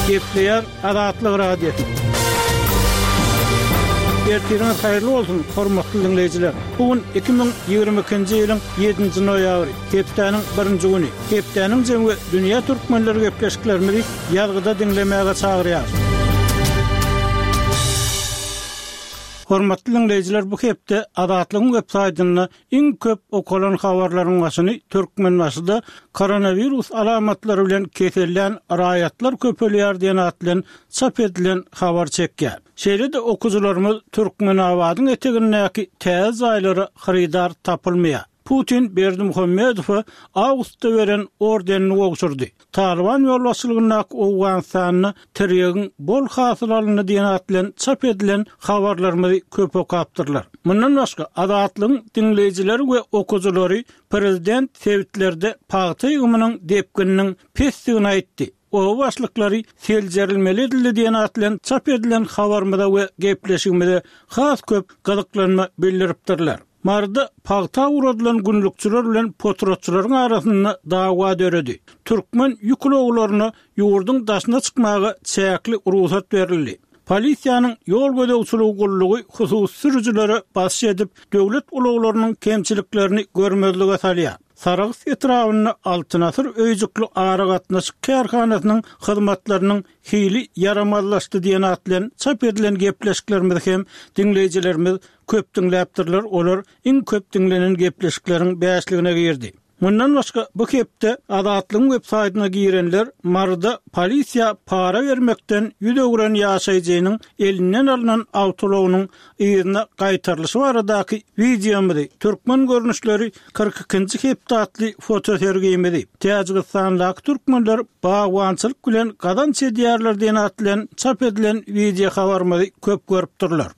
Gepleýär Azatlyk Radio. Ertiriniz hayırlı olsun, hormatly dinleyijiler. Bugün 2022-nji ýylyň 7-nji noýabry, hepdeniň 1-nji güni. Hepdeniň jemgy dünýä türkmenleri gepleşiklerini ýalgyda dinlemäge çagyrýar. Hormatly dinleyijiler, bu hepde Azatlyk websaýtyny iň köp okulan habarlaryň başyny türkmen başyda koronavirus alamatlary bilen kesellen raýatlar köpelýär diýen atlan çap edilen habar çekýär. Şeýle-de okujularymyz türkmen awadyň etegindäki täze aýlary haridar tapylmaýar. Putin Berdimuhammedow awgustda beren ordenini ogşurdy. Taliban ýolbaşçylygyndaky Awganistanyny terýegiň bol hasyl alyny diýen atlan çap edilen habarlarymyzy köp okapdyrlar. Mundan başga Azatlygyň dinleyijileri we okujulary prezident sewitlerde paýta ýygymynyň depkininiň pesdigini aýtdy. O başlyklary seljerilmeli edildi diýen atlan çap edilen habarmyda we gepleşigimde has köp gazyklanma bildiripdirler. Marda paýta uradylan günlükçüler bilen potrotçularyň arasynda dawa döredi. Türkmen ýükloglaryna ýurduň daşyna çykmagy çäkli ruhsat berildi. Polisiýanyň ýol gödäwçiligi gullugy hususy sürüjilere baş edip döwlet ulaglarynyň kemçiliklerini görmezlige salýar. Sarıgыс etrawyny altynasır öýjükli ara gatnaşyk kärhanasynyň hyzmatlarynyň hili yaramazlaşdy diýen atlan çap edilen gepleşiklerimiz hem dinleyijilerimiz köp dinläpdirler. Olar iň köp dinlenen gepleşikleriň bäşligine girdi. Mundan başga bu hepde Azatlyk websaýtyna girenler marda polisiýa para bermekden ýüdegüren ýaşaýjynyň elinden alynan awtologynyň ýerine gaýtarlyşy baradaky videomy türkmen görnüşleri 42-nji hepde atly foto sergiýmedi. Täjikistandaky türkmenler bagwançylyk bilen gadan çedýärler diýen atlan çap edilen video habarmy köp görüpdirler.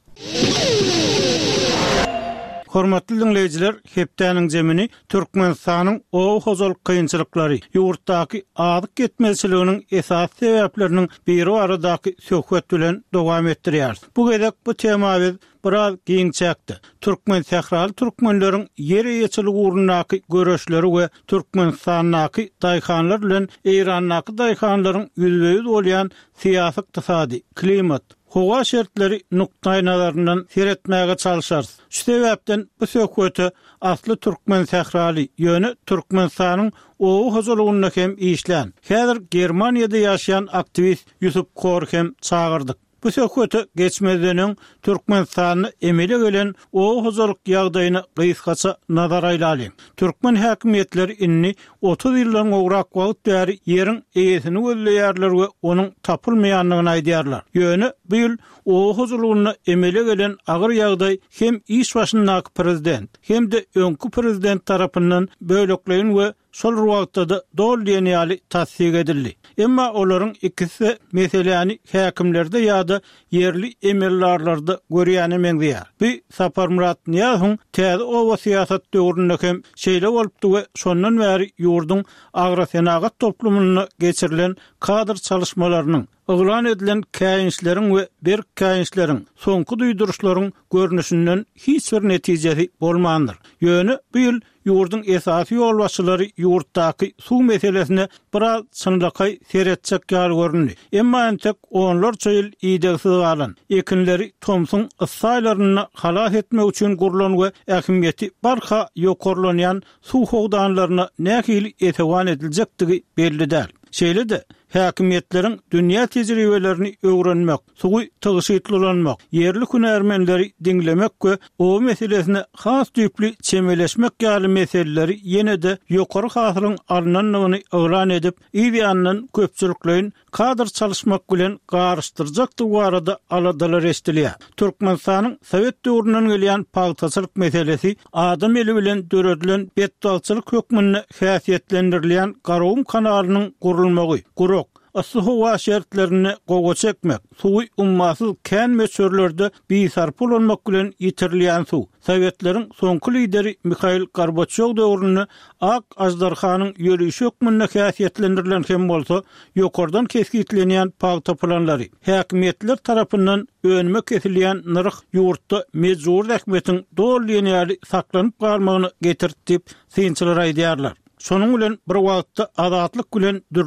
Hormatly dinleyijiler, hepdeniň jemini Türkmenistanyň o hozal kynçylyklary, ýurtdaky adyk ketmezçiliginiň esas sebäpleriniň biri aradaky söhbet bilen dowam etdirýär. Bu gedek bu tema biraz giň çäkdi. Türkmen sähraly türkmenleriň ýere ýeçiligi ugrundaky göreşleri we Türkmenistanyň daýhanlar bilen Eýrandaky daýhanlaryň ýüzbeýüz bolýan syýasy, iqtisady, klimat, howa şertleri nukta nazaryndan seretmäge çalışar. Şu sebäpden bu söhbeti asly türkmen sähraly ýöne Türkmenistanyň o hozalygyna hem işlän. Häzir Germaniýada ýaşaýan aktivist Ýusup Kor hem çağırdyk. Bu söhbeti geçmezden Türkmenistanyny emele gelen o hozalyk ýagdaýyna gysgaça nazar aýlaly. Türkmen häkimetleri inni 30 ýyldan ograk wagt bäri ýeriň eýesini gözleýärler we onuň tapylmaýanlygyny aýdýarlar. Ýöne bu ýyl o hozalygyna emele gelen agyr ýagdaý hem iş başyndaky prezident hem de öňkü prezident tarapyndan bölekleýin we şol wagtda dol diýen ýaly tasdik edildi. Emma olaryň ikisi meseleni häkimlerde ýa-da yerli emellarlarda görýäni meňdiýär. Bu Sapar Murat Niýazow täze owa syýasat döwründe hem şeýle bolupdy we şondan bäri ýurdun agrosenagat toplumyna geçirilen kadr çalışmalarynyň oglan edilen käýinçleriň we bir käýinçleriň soňky duýduruşlaryň görnüşinden hiç bir netijesi bolmandyr. Ýöne bu ýyl ýurdun esasy ýolbaşçylary ýurtdaky suw meselesine biraz çynlakay seretjek ýaly göründi. Emma entek onlarça ýyl ýygysiz galan, ekinleri Thomson yssaýlaryny halas etmek üçin gurulan we ähmiýeti barha ýokarlanýan suw howdanlaryna nähili etewan ediljekdigi belli däl. Şeýle-de häkimetleriň dünýä tejribelerini öwrenmek, suwy tygyşytlanmak, yerli hünärmenleri dinlemek we o meselesine has düýpli çemeleşmek ýaly meseleleri ýene-de ýokary hasylyň alnanlygyny öwran edip, ýa-da köpçüliklerin kadr çalışmak bilen garşdyrjakdy bu arada aladalar estilýär. Türkmenistanyň Sowet döwründen gelýän paýtaçylyk meselesi adam eli bilen döredilen betdalçylyk hökmüne häsiýetlendirilýän Garawum kanalynyň gurulmagy, asy howa şertlerini gowa çekmek, suwy ummasyz kän meçörlerde biýsarp bolanmak bilen ýitirilýän suw. Sowetlerin soňky lideri Mikhail Gorbaçow döwrüne ak ajdarhanyň ýörüşi hökmüne häsiýetlendirilen hem bolsa, ýokardan keskitlenýän paýta planlary, häkimetler tarapyndan önüme kesilýän nyrk ýurtda mejbur häkimetiň dol ýene saklanyp galmagyny getirtip, synçylar aýdýarlar. Şonuň bilen bir wagtda azatlyk bilen